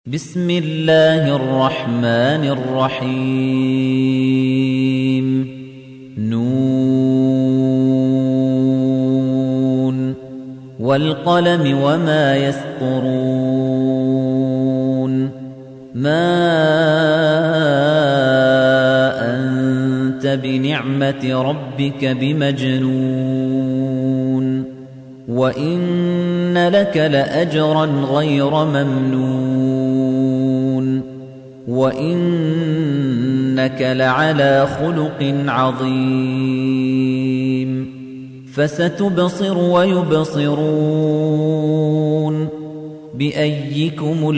بسم الله الرحمن الرحيم نون والقلم وما يسطرون ما أنت بنعمة ربك بمجنون وإن لك لأجرا غير ممنون وإنك لعلى خلق عظيم فستبصر ويبصرون بأيكم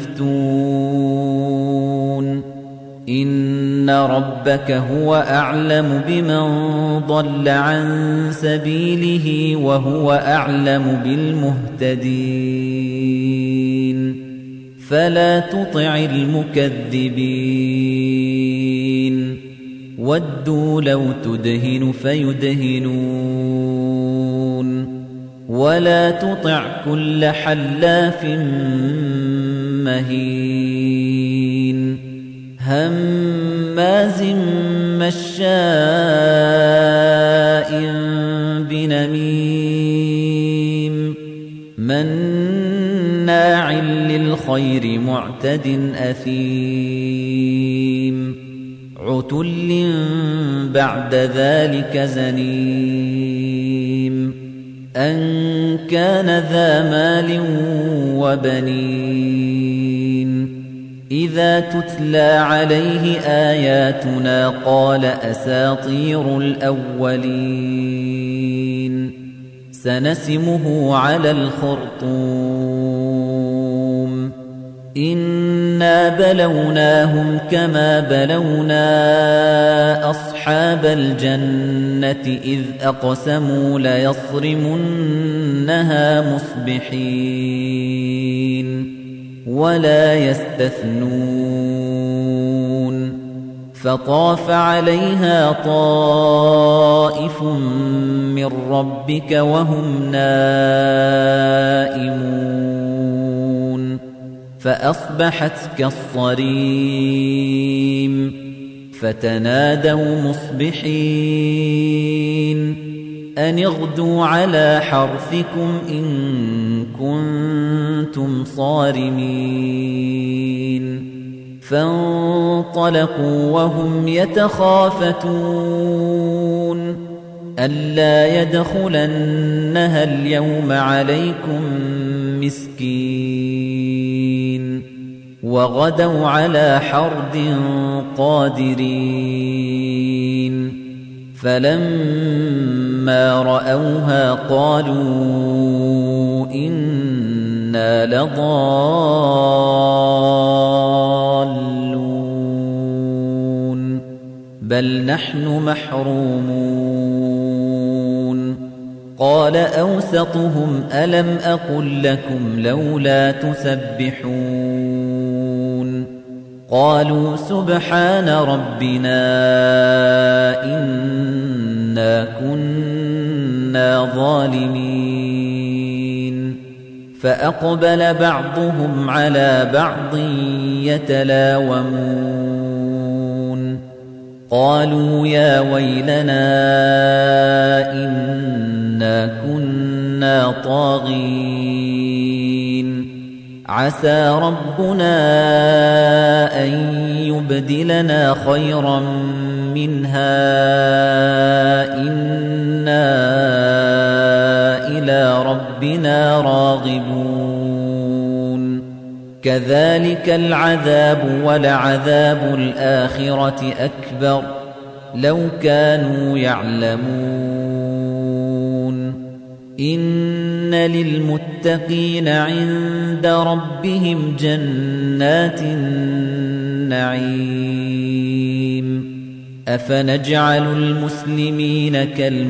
المفتون إن ربك هو أعلم بمن ضل عن سبيله وهو أعلم بالمهتدين فلا تطع المكذبين ودوا لو تدهن فيدهنون ولا تطع كل حلاف مهين هماز مشاء بنميم مناع للخير معتد أثيم عتل بعد ذلك زنيم أن كان ذا مال وبنين إذا تتلى عليه آياتنا قال أساطير الأولين سنسمه على الخرطوم إنا بلوناهم كما بلونا أصحاب الجنة إذ أقسموا ليصرمنها مصبحين ولا يستثنون فطاف عليها طائف من ربك وهم نائمون فأصبحت كالصريم فتنادوا مصبحين أن اغدوا على حرثكم إن كنتم صارمين فانطلقوا وهم يتخافتون ألا يدخلنها اليوم عليكم مسكين وغدوا على حرد قادرين فلما رأوها قالوا إنا لضالون بل نحن محرومون قال أوسطهم ألم أقل لكم لولا تسبحون قالوا سبحان ربنا إنا كنا ظالمين فأقبل بعضهم على بعض يتلاومون قالوا يا ويلنا إنا كنا طاغين عسى ربنا أن يبدلنا خيرا منها إنا إلى ربنا راغبون كذلك العذاب ولعذاب الآخرة أكبر لو كانوا يعلمون إن للمتقين عند ربهم جنات النعيم أفنجعل المسلمين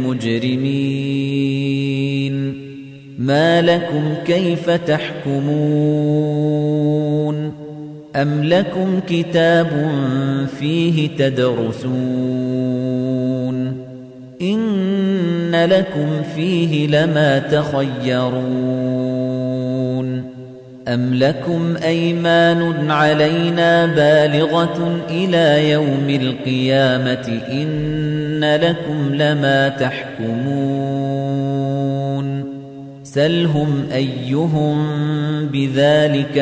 كالمجرمين ما لكم كيف تحكمون أم لكم كتاب فيه تدرسون إن لكم فيه لما تخيرون أَمْ لَكُمْ أَيْمَانٌ عَلَيْنَا بَالِغَةٌ إِلَى يَوْمِ الْقِيَامَةِ إِنَّ لَكُمْ لَمَا تَحْكُمُونَ سَلْهُمْ أَيُّهُم بِذَلِكَ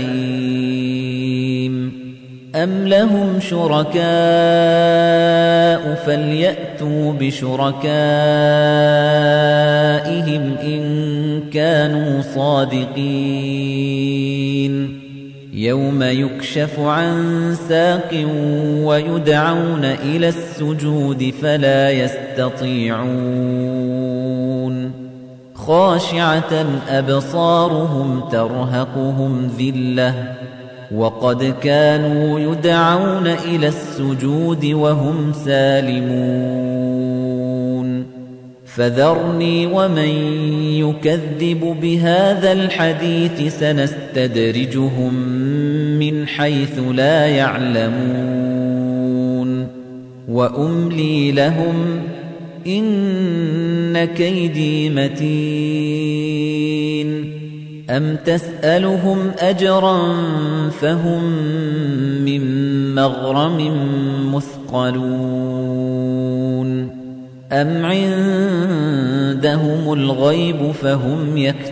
زَعِيمٌ أَمْ لَهُمْ شُرَكَاءُ فَلْيَأْتُوا بِشُرَكَائِهِمْ إِن كَانُوا صَادِقِينَ يَوْمَ يُكْشَفُ عَن سَاقٍ وَيُدْعَوْنَ إِلَى السُّجُودِ فَلَا يَسْتَطِيعُونَ خَاشِعَةً أَبْصَارُهُمْ تَرْهَقُهُمْ ذِلَّةٌ وَقَدْ كَانُوا يُدْعَوْنَ إِلَى السُّجُودِ وَهُمْ سَالِمُونَ فَذَرْنِي وَمَن يُكَذِّبُ بِهَذَا الْحَدِيثِ سَنَسْتَدْرِجُهُم مِّنْ حَيْثُ لَا يَعْلَمُونَ وَأُمْلِي لَهُمْ إِنَّ كَيْدِي مَتِينٌ أَمْ تَسْأَلُهُمْ أَجْرًا فَهُمْ مِنْ مَغْرَمٍ مُثْقَلُونَ أَمْ عِندَهُمُ الْغَيْبُ فَهُمْ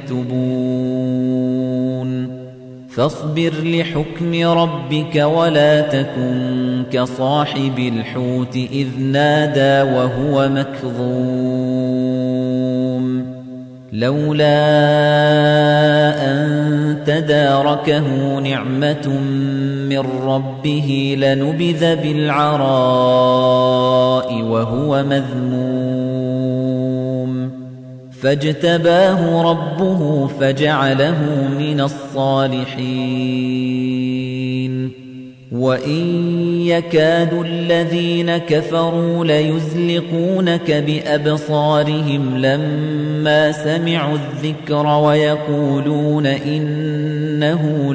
يَكْتُبُونَ فَاصْبِرْ لِحُكْمِ رَبِّكَ وَلَا تَكُنْ كَصَاحِبِ الْحُوتِ إِذْ نَادَى وَهُوَ مَكْظُومٌ لَوْلَا أَن تَدَارَكَهُ نِعْمَةٌ مِّن رَّبِّهِ لَنُبِذَ بِالْعَرَاءِ وَهُوَ مَذْمُومٌ فَاجْتَبَاهُ رَبُّهُ فَجَعَلَهُ مِنَ الصَّالِحِينَ وَإِن يَكَادُ الَّذِينَ كَفَرُوا لَيُزْلِقُونَكَ بِأَبْصَارِهِمْ لَمَّا سَمِعُوا الذِّكْرَ وَيَقُولُونَ إِنَّهُ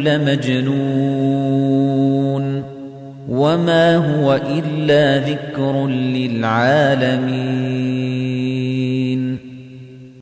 لَمَجْنُونٌ وَمَا هُوَ إِلَّا ذِكْرٌ لِّلْعَالَمِينَ